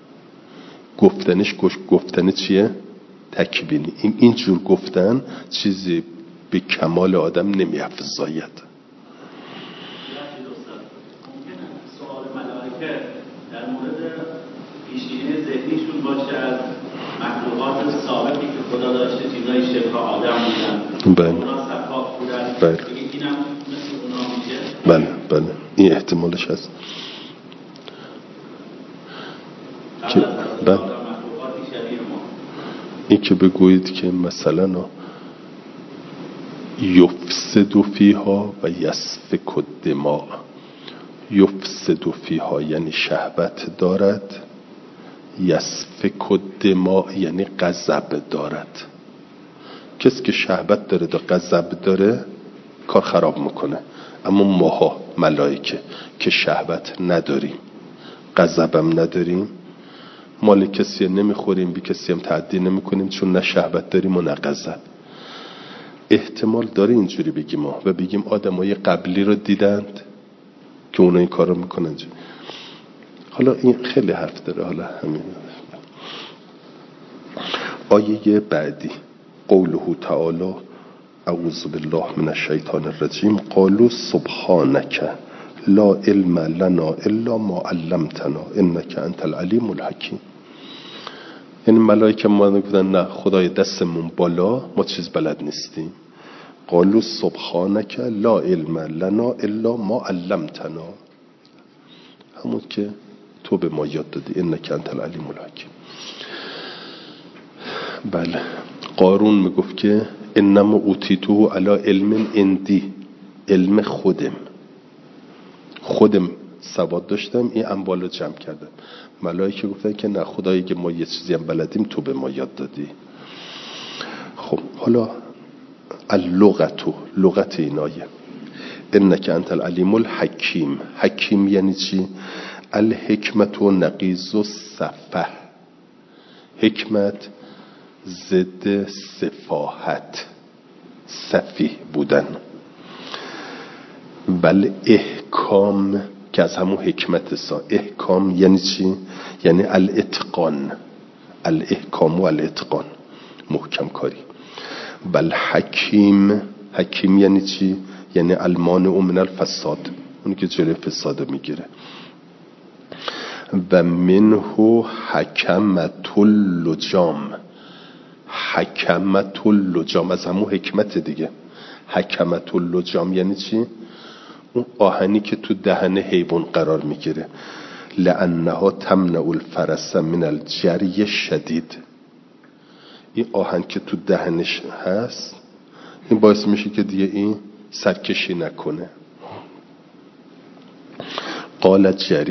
[SPEAKER 1] گفتن چیه؟ تکوینی. این جور گفتن چیزی به کمال آدم نمی‌افزاید.
[SPEAKER 2] سوال ملائکه در مورد پیشینه ذهنیشون باشه از مخلوقات سابقی که خدا داشته، چیزای شبه آدم بودن، اونا صفات بودن، اینم مثل اونا میشه؟
[SPEAKER 1] بله این احتمالش هست. بله این که بگویید که مثلا یفسد فیها و یسفک الدماء. یفسد فیها یعنی شهوت دارد، یسفک الدماء یعنی غضب دارد. کسی که شهوت داره و غضب داره کار خراب میکنه. اما ماها ملائکه که شهوت نداریم، غضبم نداریم، مال کسی نمیخوریم، بی کسی هم تعدی نمیکنیم، چون نه شهوت داریم و نه غضب. احتمال داره اینجوری بگیم ما و بگیم آدمای قبلی رو دیدند که اونا این کار رو میکنن. حالا این خیلی حرف داره. حالا همین آیه بعدی قوله تعالی اعوذ بالله من الشیطان الرجیم قالوا سبحانك لا علم لنا الا ما علمتنا انك انت العلیم الحکیم. یعنی ملائکه ما گفتن نه خدای دستمون بالا ما چیز بلد نیستیم. قالوا سبحانك لا علم لنا الا ما علمتنا، همون که تو به ما یاد دادی انک انت العلیم الحکیم. بله قارون میگفت که انما اوتیتو علی علم عندی، علم خودم سواد داشتم این اموال رو جمع کردم. ملائکه گفتن که نه خدایی که ما یه چیزی هم بلدیم تو به ما یاد دادی. خب حالا لغت این آیه انک انت العلیم الحکیم. حکیم یعنی چی؟ الحکمت و نقیض و سفه. حکمت ضد سفاهت، سفیه بودن. بل احکام که از همون حکمت احکام یعنی چی؟ یعنی الاتقان، الاحکام و الاتقان، محکم کاری. بل حکیم یعنی چی؟ یعنی المانع من الفساد، اونی که جلوی فساد میگیره. و منه حکمت اللجام. حکمت اللجام از همون حکمت دیگه. حکمت اللجام یعنی چی؟ اون آهنی که تو دهن حیوان قرار میگیره. لانها تمنع الفرس من الجری شدید. این آهن که تو دهنش هست این باعث میشه که دیگه این سرکشی نکنه. قال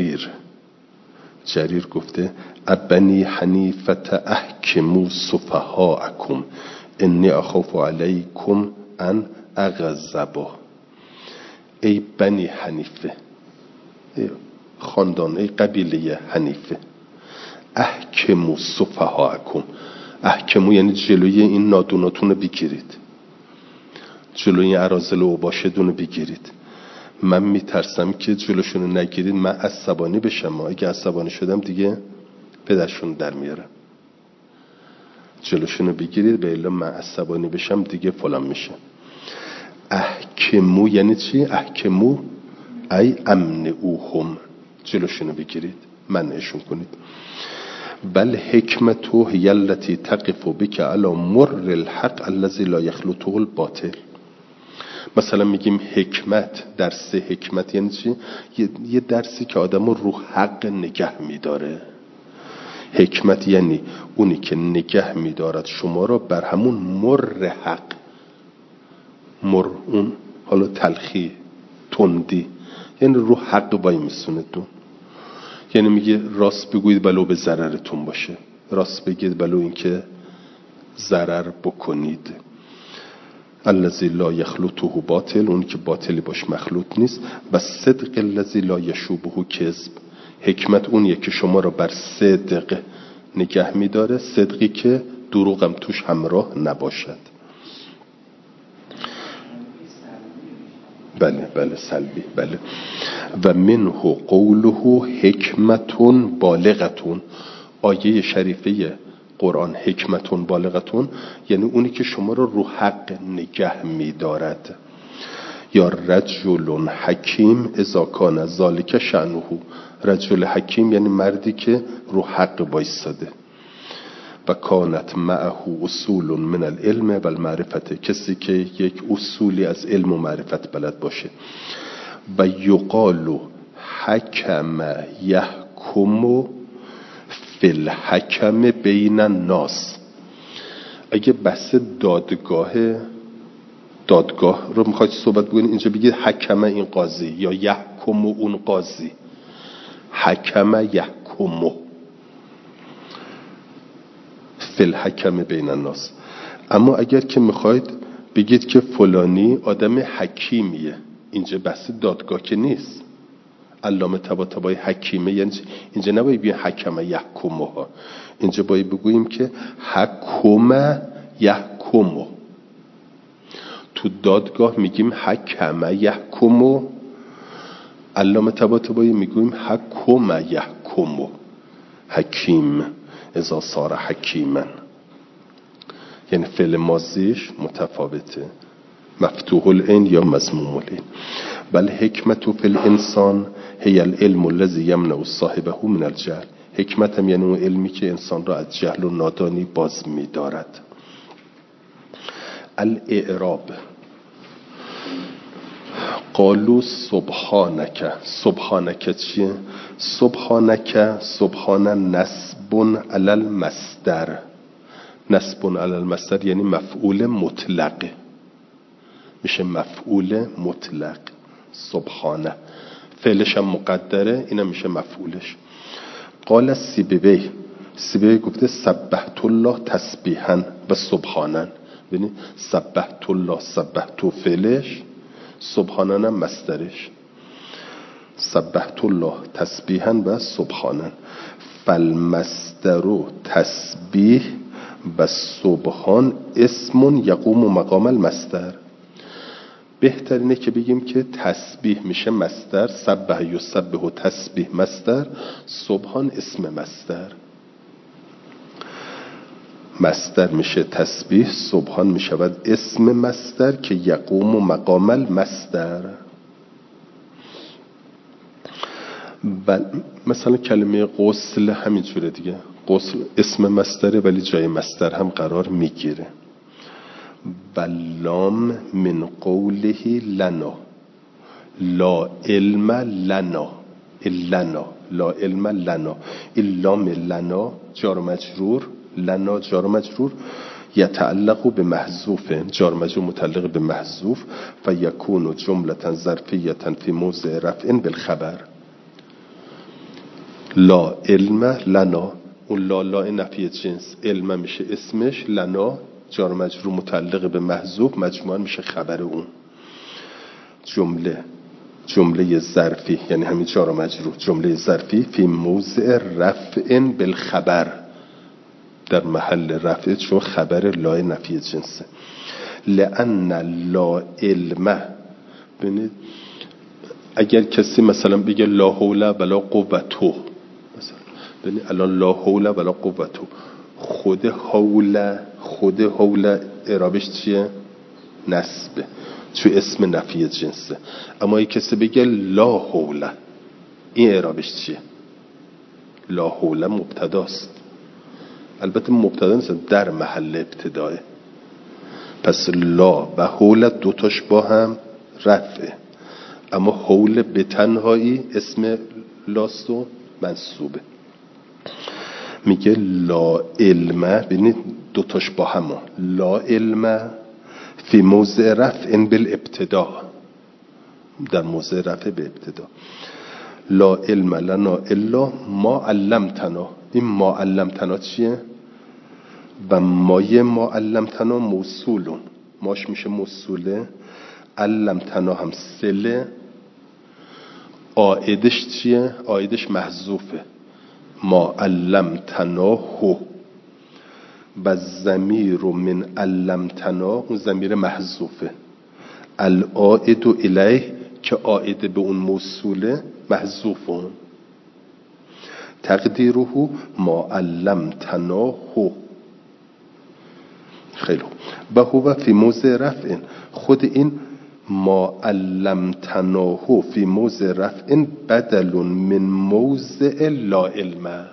[SPEAKER 1] جریر گفته ابنی حنیفت احکموا سفهاءکم انی اخاف علیکم ان اغضب. ای بنی حنیفه، ای خاندان، ای قبیله حنیفه، احکموا سفهاءکم. احکموا یعنی جلوی این نادوناتون رو بگیرید، جلوی این اراذل و اوباشدون رو بگیرید. من میترسم که جلوشون رو نگیرید من عصبانی بشم. اگه عصبانی شدم دیگه پدرشون در میارم. جلوشون رو بگیرید به الا من عصبانی بشم دیگه فلان میشه. احکمو یعنی چی؟ احکمو ای امنعوهم، جلوشون رو بگیرید، منعشون کنید. بل حکمتو هی التی تقف بک علی مر الحق الذی لا یخلطه الباطل. مثلا میگیم حکمت، درس حکمت یعنی چی؟ یه درسی که آدم رو حق نگه میداره. حکمت یعنی اونی که نگه میدارد شما را بر همون مر حق. مر اون حالا تلخی، تندی، یعنی رو حق وای میسونه دون. یعنی میگه راست بگوید بلو به ضررتون باشه، راست بگید بلو این که ضرر بکنید. الذی لا یخلطه باطل، اون که باطلی باش مخلوط نیست. و صدق الذی لا یشوبه کذب. حکمت اونیه که شما را بر صدق نگه میداره، صدقی که دروغ هم توش همراه نباشد. بله سلبی. بله. و منه قوله حکمتون بالغتون. آیه شریفه قرآن حکمتون بالغتون یعنی اونی که شما رو حق نگه می‌دارد. یا رجل حکیم اذا کان ذلک شأنه. رجل حکیم یعنی مردی که رو حق وایساده. و کانت معه اصول من العلم و المعرفت، کسی که یک اصولی از علم و معرفت بلد باشه. و یقال حکم یحکم فی الحکم بین الناس. اگه بحث دادگاه رو میخواید صحبت بکنید اینجا بگید حکم این قاضی یا یحکم اون قاضی. حکم یحکم فی الحکم بین الناس. اما اگر که میخواید بگید که فلانی آدم حکیمیه، اینجا بحث دادگاه که نیست. علامه طباطبایی حکیمه یعنی اینجا نباید بگیم حکم یحکمه ها، اینجا باید بگوییم که حکم یحکمه. تو دادگاه میگیم حکم یحکمه، علامه طباطبایی میگوییم حکم یحکم. یحکم حکیم اذا صار حکیما، یعنی فعل ماضیش متفاوته، مفتوح العین یا مضموم العین. بل حکمت فی الانسان هی العلم الذی یمنع صاحبه من الجهل. حکمت هم یعنی اون علمی که انسان را از جهل و نادانی باز می‌دارد. الاعراب قالوا سبحانک. سبحانک چیه؟ سبحان نصب علی المصدر. نصب علی المصدر یعنی مفعول مطلق، میشه مفعول مطلق. سبحانه فعلش هم مقدره، اینم میشه مفعولش. قال سیبوی گفته سبحت الله تسبیحا و سبحانا. ببین سبحت الله، سبحت فعلش، سبحانا هم مصدرش. سبحت الله تسبیحا و سبحانا. فالمصدر تسبیح و سبحان اسم یقوم مقام المصدر. بهترینه که بگیم که تسبیح میشه مصدر، سبح یسبح و تسبیح مصدر، سبحان اسم مصدر. مصدر میشه تسبیح، سبحان میشود اسم مصدر که یقوم مقام المصدر. و مثلا کلمه غسل همینجوره دیگه، غسل اسم مصدره ولی جای مصدر هم قرار میگیره. بلام من قوله لنا لا علم لنا لا علم لنا. اللام لنا جار مجرور، لنا جار مجرور، یتعلق به محذوف، جار مجرور متعلق به محذوف، فیکون جملة ظرفیة فی موضع رفع بالخبر. لا علم لنا، اون لا نفی جنس، علم میشه اسمش، لنا جار مجرور متعلق به محذوف، مجموعاً میشه خبر اون. جمله ظرفی یعنی همین جار مجرور، جمله ظرفی فی موضع رفع بالخبر، در محل رفع، چون خبر لا نفی جنسه. لأن لا علم، ببینید اگر کسی مثلا بگه لا حول ولا قوته، مثلا ببینید الان لا حول ولا قوته، خود حول اعرابش چیه؟ نصبه، چون اسم نفی جنسه. اما اگه کسی بگه لا حول، این اعرابش چیه؟ لا حول مبتداست، البته مبتدا نیست، در محل ابتداه. پس لا و حول دوتاش با هم رفعه، اما حول به تنهایی اسم لاست و منصوبه. میگه لا علم، ببینید دوتاش با هم، لا علم فی موضع رفع بالابتدا، در موضع رفع به ابتدا. لا علم لنا الا ما علمتنا. این ما علمتنا چیه؟ و مای ما علمتنا موصولون، ماش میشه موصوله، علمتنا هم صله، عائدش چیه؟ عائدش محذوفه، ما علمتناه. و ضمیر من علمتنا، اون ضمیر محذوفه، العائد الیه که عائد به اون موصوله محذوفه، تقدیره ما علمتناه. خیلی و هو فی موضع رفع، خود این ما علمتناه فی موضع رفع بدل من موضع لا علم.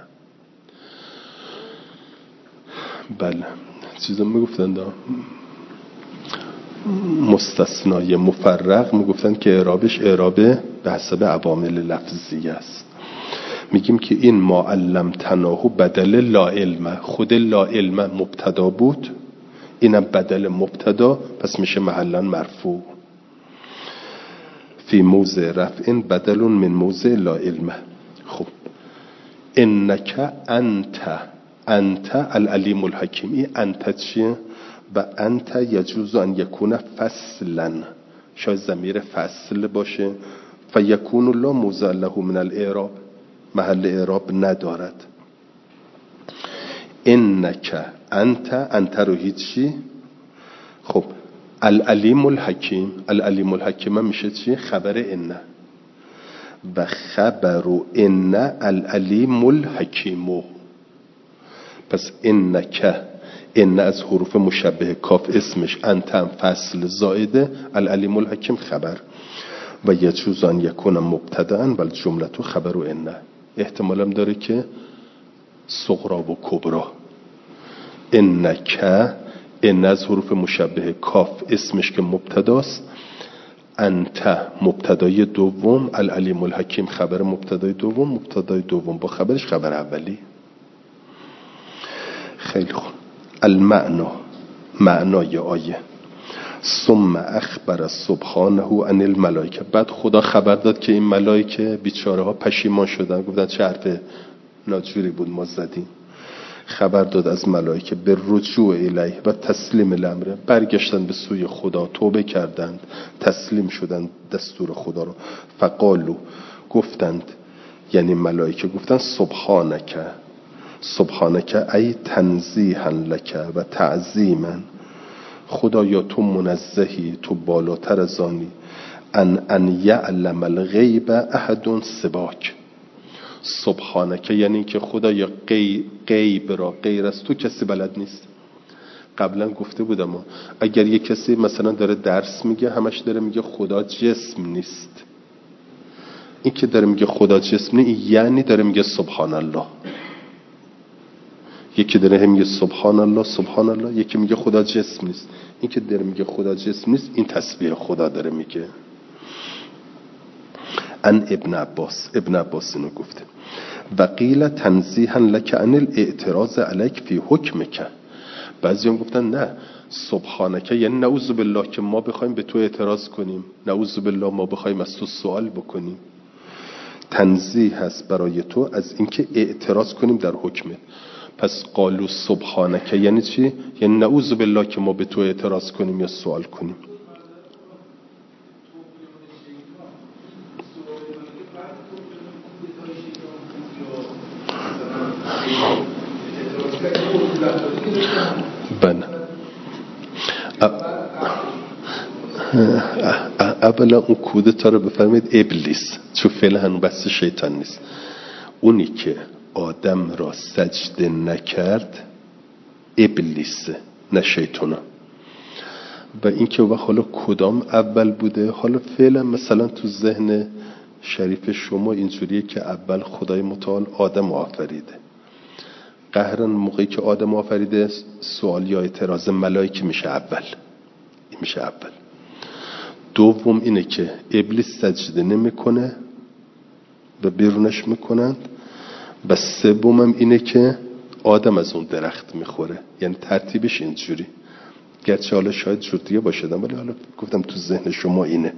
[SPEAKER 1] بله چیزا میگفتن مستثنای مفرق میگفتن که اعرابش اعرابه به حسب عوامل لفظی است. میگیم که این ما علمتناه بدل لا علم، خود لا علم مبتدا بود، اینم بدل مبتدا، پس میشه محلا مرفوع. فی موضع رفع بدل من موضع لا علم. خب انک انت العلیم الحکیم، این انت چیه؟ و انت یجوز ان یکون فصلا، شاید ضمیر فصل باشه، فیکون لا موضع له من الاعراب، محل اعراب ندارد. انک انت رو هیچی. خب العلیم الحکیم، العلیم الحکیم میشه چی؟ خبر انه. و خبر ان العلیم الحکیم. پس ان از حروف مشبه کاف اسمش، انت هم فصل زائده، العلیم الحکیم خبر. و یجوز ان یکون مبتدأ و الجمله خبر و ان. احتمالم داره که صغرا و کبرا. ان از حروف مشبه کاف اسمش که مبتداست، انت مبتدای دوم، العلیم الحکیم خبر مبتدای دوم، مبتدای دوم با خبرش خبر اولی. خیلی خوب. المعنا، معنای آیه. ثم اخبر سبحانه عن الملائکه. بعد خدا خبر داد که این ملائکه بیچاره ها پشیمان شدن، گفتن چه حرف ناجوری بود ما زدیم. خبر داد از ملائکه به رجوع الیه و تسلیم الامر، برگشتن به سوی خدا، توبه کردند، تسلیم شدند دستور خدا رو. فقالو، گفتند، یعنی ملائکه گفتند سبحانک ای تنزیها لک و تعظیما. خدایا تو منزهی، تو بالاتر از آنی، ان یعلم الغیب احد سواک. سبحانک یعنی که خدایا غیب را غیر از تو کسی بلد نیست. قبلا گفته بودم اگر یک کسی مثلا داره درس میگه، همش داره میگه خدا جسم نیست، این که داره میگه خدا جسم نیست یعنی داره میگه سبحان الله. یکی داره میگه سبحان الله سبحان الله، یکی میگه خدا جسم نیست، این که داره میگه خدا جسم نیست این تسبیح خدا داره میگه. ان ابن عباس اینو گفته. و قیل تنزیها لک عن الاعتراض علیک فی حکمک. بعضیان گفتن نه سبحانک یعنی نعوذ بالله که ما بخوایم به تو اعتراض کنیم، نعوذ بالله ما بخوایم از تو سوال بکنیم. تنزیه هست برای تو از اینکه اعتراض کنیم در حکمت. پس قالو سبحانک یعنی چی؟ یعنی نعوذ بالله که ما به تو اعتراض کنیم یا سوال کنیم. بله. اولا اون کودتا رو بفرمایید ابلیس، چون فعلا هنوز بحث شیطان نیست. اونی که آدم را سجده نکرد ابلیسه نه شیطانه. و این که حالا کدام اول بوده، حالا فعلا مثلا تو ذهن شریف شما اینجوریه که اول خدای متعال آدم آفریده. قهرن موقعی که آدم آفریده سوال یا اعتراض ملائکه میشه اول. این میشه اول. دوم اینه که ابلیس سجده نمیکنه و بیرونش میکنند. و سومم اینه که آدم از اون درخت میخوره. یعنی ترتیبش اینجوری، گرچه حالا شاید جور دیگه باشه ولی حالا گفتم تو ذهن شما اینه.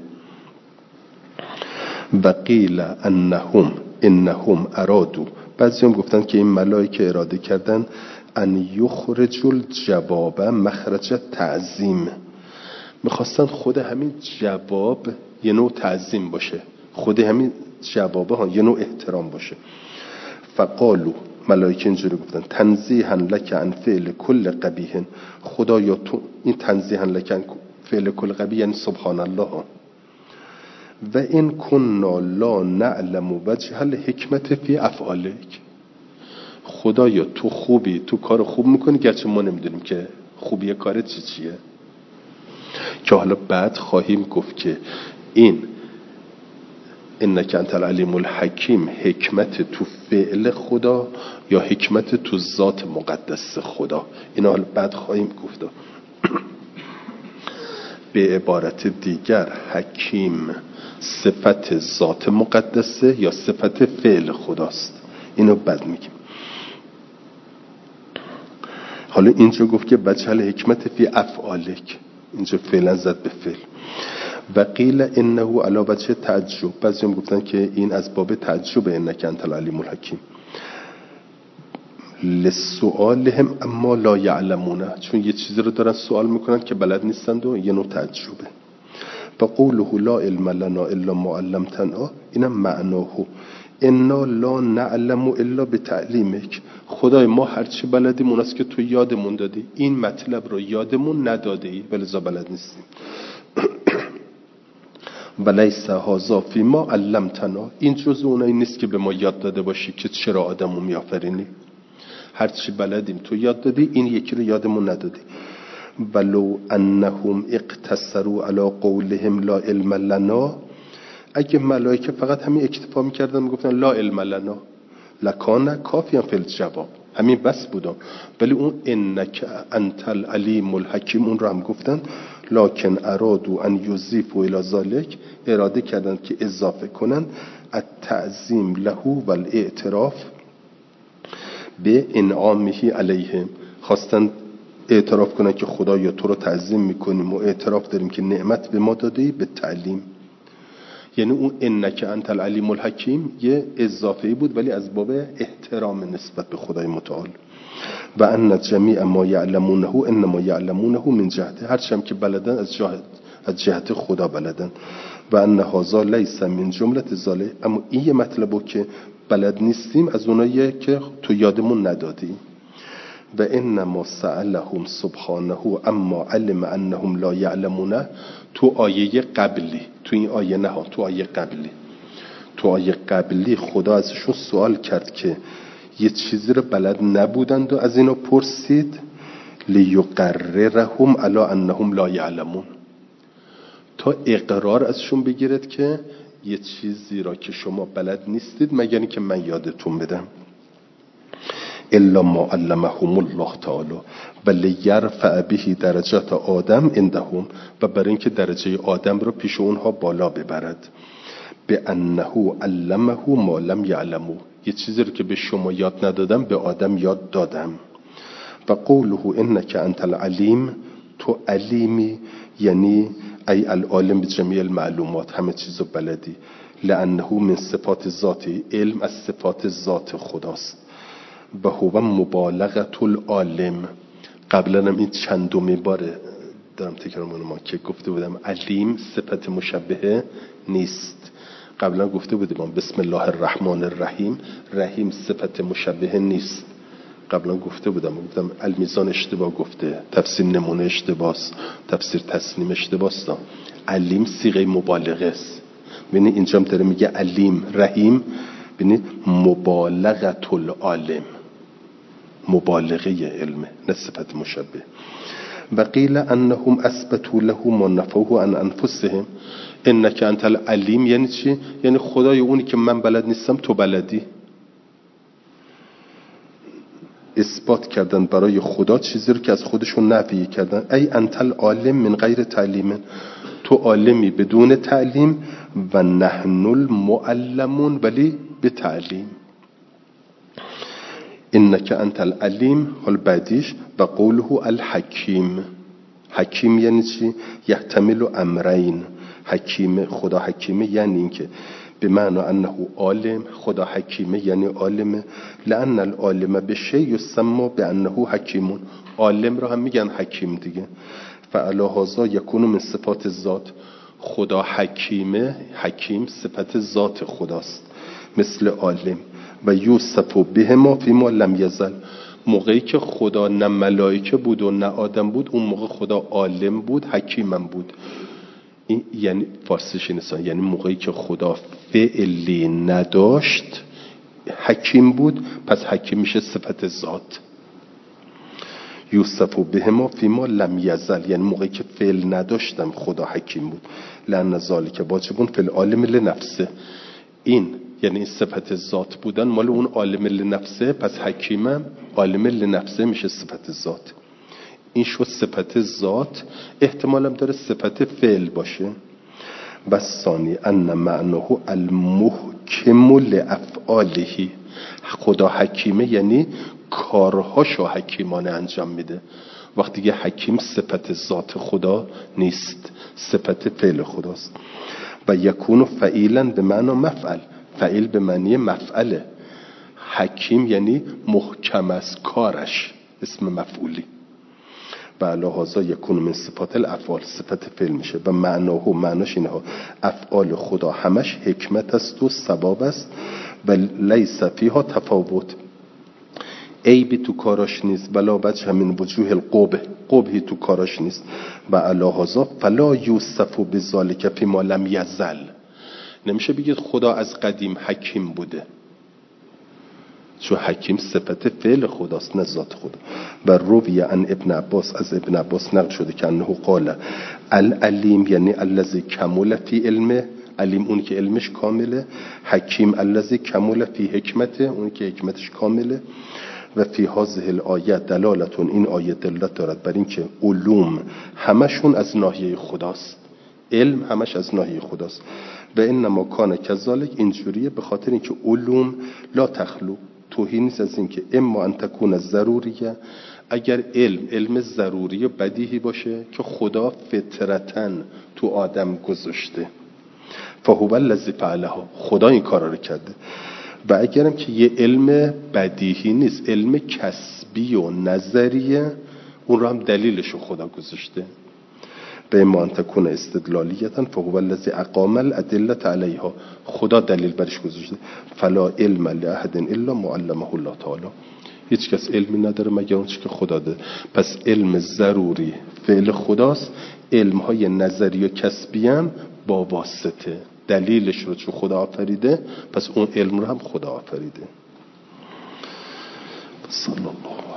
[SPEAKER 1] و قیل انهم ارادو. بعضی هم گفتن که این ملائکه اراده کردن ان یخرج الجواب مخرج تعظیم. میخواستن خود همین جواب یه نوع تعظیم باشه، خود همین جوابه ها یه نوع احترام باشه. فقالو، ملائکه اینجوری گفتن تنزیها لک عن فعل کل قبیح. خدایا تو این تنزیها لک عن فعل کل قبیح یعنی سبحان الله ها. و این کنا لا نعلم وجه الحکمت فی افعالک. خدایا تو خوبی، تو کار خوب میکنی گرچه ما نمیدونیم که خوبی کارت چیه. که حالا بعد خواهیم گفت که این انک انت العلیم الحکیم حکمت تو فعل خدا یا حکمت تو ذات مقدس خدا. اینا حالا بعد خواهیم گفت. به عبارت دیگر حکیم صفت ذات مقدسه یا صفت فعل خداست. اینو بعد میگیم. حالا اینجا گفت که بجهل حکمت فی افعالک، اینجا فعلا زد به فعل. و قیل انه علی وجه تعجب. بعضی هم گفتن که این از باب تعجب انک انت العلیم الحکیم. لسؤالهم اما لا یعلمون، چون یه چیزی رو دارن سوال میکنن که بلد نیستند و یه نوع تعجبه. و قوله لا علم لنا الا ما علمتنا، اینم معناه انا لا نعلم الا بتعلیمک. خدای ما هرچی بلدیم اون است که تو یادمون دادی، این مطلب رو یادمون نداده ای ولذا بلد نیستیم. و لیس هذا فی ما علمتنا، این جزء اونایی نیست که به ما یاد داده باشی که چرا آدمو میآفرینی. هرچی بلدیم تو یاد دادی، این یکی رو یادمون ندادی. ولو انهم اقتصروا علی قولهم لا علم لنا، اگه ملائکه فقط همین اکتفا میکردن میگفتن لا علم لنا لکان کافیا فی الجواب، همین بس بودم. ولی اون انک انت العلیم الحکیم اون رو هم گفتن، لکن ارادوا ان یضیفوا الی ذلک، اراده کردن که اضافه کنن التعظیم له و الاعتراف به انعامه علیهم، خواستن اعتراف کنن که خدایا تو رو تعظیم میکنیم و اعتراف داریم که نعمت به ما دادی به تعلیم. یعنی اون انک انت العلیم الحکیم یه اضافه‌ای بود ولی از باب احترام نسبت به خدای متعال. و ان جمیع ما یعلمونه انما یعلمونه من جهته، هرچند که بلدن از جهت خدا بلدن. و ان هذا لیس من جمله ذلک، اما این یه مطلبو که بلد نیستیم از اونایی که تو یادمون ندادی. و انما سألهم سبحانه اما علم انهم لا یعلمونه، تو آیه قبلی، تو این آیه نه، تو آیه قبلی خدا ازشون سوال کرد که یه چیزی رو بلد نبودند و از اینو پرسید لیقررهم علی انهم لا یعلمون، تا اقرار ازشون بگیرد که یه چیزی را که شما بلد نیستید مگر اینکه من یادتون بدم. الا ما علمهم الله تعالی و لیرفع به درجات آدم عندهم، و برای اینکه درجه آدم رو پیش اونها بالا ببرد. به انه علمه ما لم یعلمو، یه چیزی رو که به شما یاد ندادم به آدم یاد دادم. و قوله انک انت العلیم، تو علیمی یعنی ای العالم بجمیع المعلومات، همه چیزو بلدی. لانه من صفات ذاتی، علم از صفات ذات خداست. و هو مبالغه العالم. قبلا هم این چندمی باره دارم تکرار میکنم که گفته بودم علیم صفت مشبهه نیست. قبلا گفته بودم بسم الله الرحمن الرحیم، رحیم صفت مشبهه نیست. قبلا گفته بودم المیزان اشتباه گفته، تفسیر نمونه اشتباهست، تفسیر تسنیم اشتباهست. علیم صیغه مبالغه است. ببینید اینجا هم داره میگه علیم رحیم، ببینید مبالغه العالم، مبالغه علمه نه صفت مشبه. و قیل انهم اثبتوا له ما نفوه عن انفسهم، انک انت العلیم یعنی چی؟ یعنی خدای اونی که من بلد نیستم تو بلدی. اثبات کردن برای خدا چیزی رو که از خودشون نفی کردن. ای انت العالم من غیر تعلیم، تو عالمی بدون تعلیم. و نحن المعلمون ولی به تعلیم. انک انت العلیم، حال بعدیش و قوله الحکیم. حکیم یعنی چی؟ یحتمل امرین. حکیم، خدا حکیمه یعنی این که به معنی انه عالم، خدا حکیمه یعنی عالمه. لان العالم به شیء یسمى بانه حکیمون، عالم رو هم میگن حکیم دیگه. فعلی هذا یکون من صفات ذات، خدا حکیمه، حکیم صفت ذات خداست مثل عالم. و یوصف به ما فی ما لم یزل، موقعی که خدا نه ملائکه بود و نه آدم بود اون موقع خدا عالم بود، حکیمم بود. این یعنی فارسیش نیست، یعنی موقعی که خدا فعلی نداشت حکیم بود، پس حکیم میشه صفت ذات. یوصف به ما فی ما لم یزل، یعنی موقعی که فعل نداشتم خدا حکیم بود. لأن ذالک واجبون فی العالم لنفسه، این یعنی این صفت ذات بودن مال اون عالم لنفسه، پس حکیمم عالم لنفسه میشه صفت ذات. این شد صفت ذات. احتمالم داره صفت فعل باشه. و ثانی ان معناه المحکم لافعاله، خدا حکیمه یعنی کارهاشو حکیمانه انجام میده. وقتی که حکیم صفت ذات خدا نیست، صفت فعل خداست. و یکون فعیلا به معنی مفعل، فعیل به معنی مفعله. حکیم یعنی محکم از کارش، اسم مفعولی. و علی هذا یکون من صفات الافعال، صفت فعل میشه. و معناش اینها افعال خدا همش حکمت است و ثواب است و لیس فیها تفاوت. عیبی تو کاراش نیست، ولا بچه همین وجوه قبحی تو کاراش نیست. و علی هذا فلا یوصف بذالک فیما لم یزل. نمیشه بگید خدا از قدیم حکیم بوده، چون حکیم صفت فعل خداست نه ذات خدا. و روی عن ابن عباس، از ابن عباس نقل شده که انه قال العلیم یعنی الذی کمل فی علمه، علیم اون که علمش کامله، حکیم الذی کمل فی حکمته، اون که حکمتش کامله. و فی هذه الآیه دلالتون، این آیه دلالت دارد بر این که علوم همشون از ناحیه خداست، علم همش از ناحیه خداست. و انما کان کذالک، اینجوریه به خاطر اینکه علوم لا تخلو، توهی نیست از این که اما ان تکون ضروریه، اگر علم ضروری و بدیهی باشه که خدا فطرتاً تو آدم گذاشته، فهو الذی فعلها، خدا این کارا رو کرده. و اگرم که یه علم بدیهی نیست، علم کسبی و نظریه، اون رو هم دلیلشو خدا گذاشته. به ما ان تکون استدلالیتا فهو الذی اقام الادله علیها، خدا دلیل برش گذاشته. فلا علم لاحد الا ما علمه الله تعالی، هیچ کس علمی نداره مگر اون چیزی که خدا ده. پس علم ضروری فعل خداست، علم های نظری و کسبی هم با واسطه، دلیلش رو چون خدا آفریده، پس اون علم رو هم خدا آفریده. صلی الله